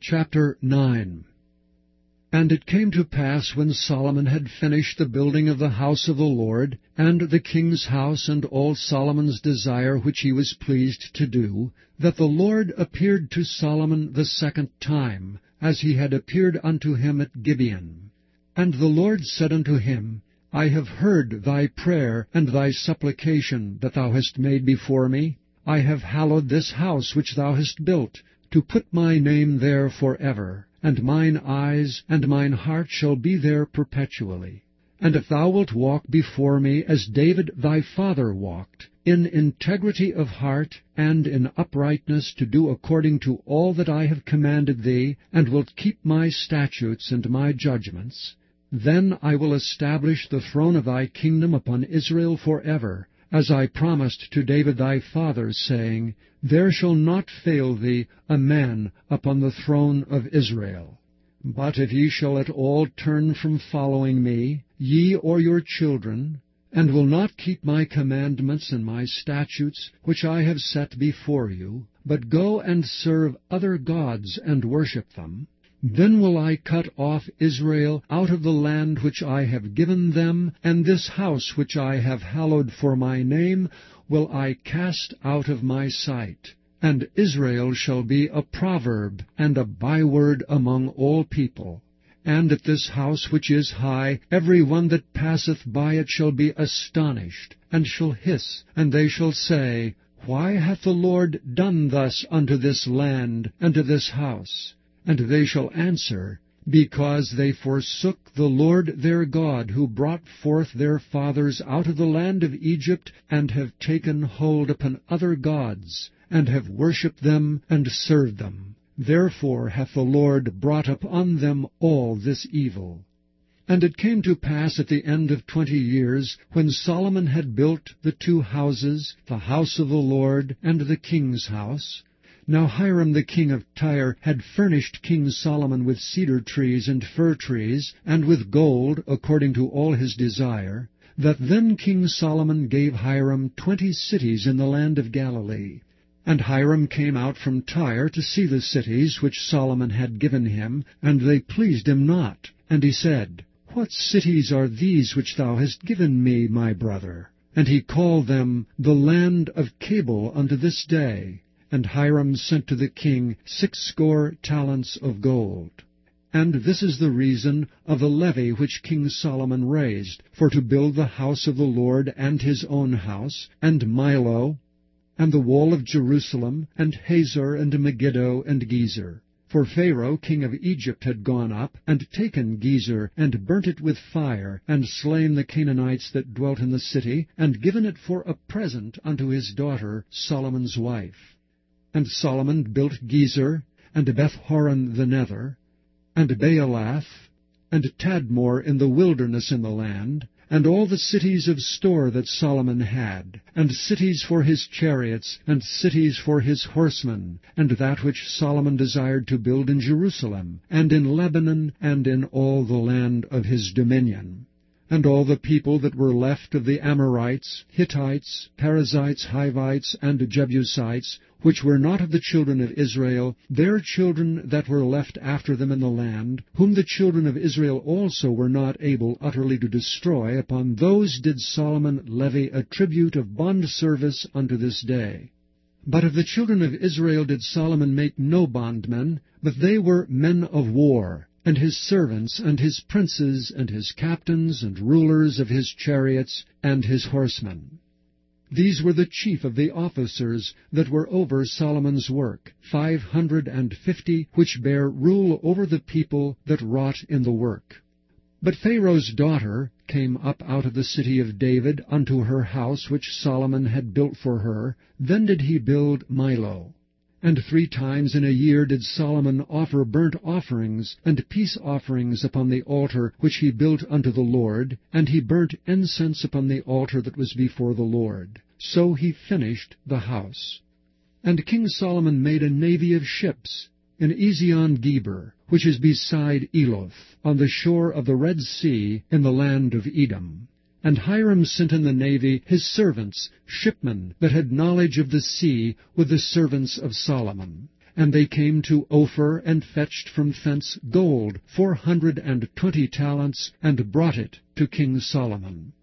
Chapter 9. And it came to pass, when Solomon had finished the building of the house of the Lord, and the king's house, and all Solomon's desire which he was pleased to do, that the Lord appeared to Solomon the second time, as he had appeared unto him at Gibeon. And the Lord said unto him, I have heard thy prayer and thy supplication that thou hast made before me. I have hallowed this house which thou hast built, to put my name there forever, and mine eyes and mine heart shall be there perpetually. And if thou wilt walk before me as David thy father walked, in integrity of heart and in uprightness, to do according to all that I have commanded thee, and wilt keep my statutes and my judgments, then I will establish the throne of thy kingdom upon Israel forever, as I promised to David thy father, saying, There shall not fail thee a man upon the throne of Israel. But if ye shall at all turn from following me, ye or your children, and will not keep my commandments and my statutes which I have set before you, but go and serve other gods and worship them, then will I cut off Israel out of the land which I have given them, and this house which I have hallowed for my name will I cast out of my sight. And Israel shall be a proverb and a byword among all people. And at this house which is high, every one that passeth by it shall be astonished, and shall hiss, and they shall say, Why hath the Lord done thus unto this land and to this house? And they shall answer, Because they forsook the Lord their God, who brought forth their fathers out of the land of Egypt, and have taken hold upon other gods, and have worshipped them and served them. Therefore hath the Lord brought upon them all this evil. And it came to pass at the end of 20 years, when Solomon had built the 2 houses, the house of the Lord and the king's house. Now Hiram the king of Tyre had furnished King Solomon with cedar trees and fir trees, and with gold, according to all his desire, that then King Solomon gave Hiram 20 cities in the land of Galilee. And Hiram came out from Tyre to see the cities which Solomon had given him, and they pleased him not. And he said, What cities are these which thou hast given me, my brother? And he called them the land of Cabul unto this day. And Hiram sent to the king 60 talents of gold. And this is the reason of the levy which King Solomon raised, for to build the house of the Lord and his own house, and Milo, and the wall of Jerusalem, and Hazor, and Megiddo, and Gezer. For Pharaoh king of Egypt had gone up, and taken Gezer, and burnt it with fire, and slain the Canaanites that dwelt in the city, and given it for a present unto his daughter Solomon's wife. And Solomon built Gezer, and Beth-horon the nether, and Baalath, and Tadmor in the wilderness in the land, and all the cities of store that Solomon had, and cities for his chariots, and cities for his horsemen, and that which Solomon desired to build in Jerusalem, and in Lebanon, and in all the land of his dominion. And all the people that were left of the Amorites, Hittites, Perizzites, Hivites, and Jebusites, which were not of the children of Israel, their children that were left after them in the land, whom the children of Israel also were not able utterly to destroy, upon those did Solomon levy a tribute of bondservice unto this day. But of the children of Israel did Solomon make no bondmen, but they were men of war, and his servants, and his princes, and his captains, and rulers of his chariots, and his horsemen. These were the chief of the officers that were over Solomon's work, 550, which bare rule over the people that wrought in the work. But Pharaoh's daughter came up out of the city of David unto her house which Solomon had built for her. Then did he build Milo. And 3 times in a year did Solomon offer burnt offerings and peace offerings upon the altar which he built unto the Lord, and he burnt incense upon the altar that was before the Lord. So he finished the house. And King Solomon made a navy of ships in Ezion-Geber, which is beside Eloth, on the shore of the Red Sea, in the land of Edom. And Hiram sent in the navy his servants, shipmen that had knowledge of the sea, with the servants of Solomon. And they came to Ophir, and fetched from thence gold 420 talents, and brought it to King Solomon.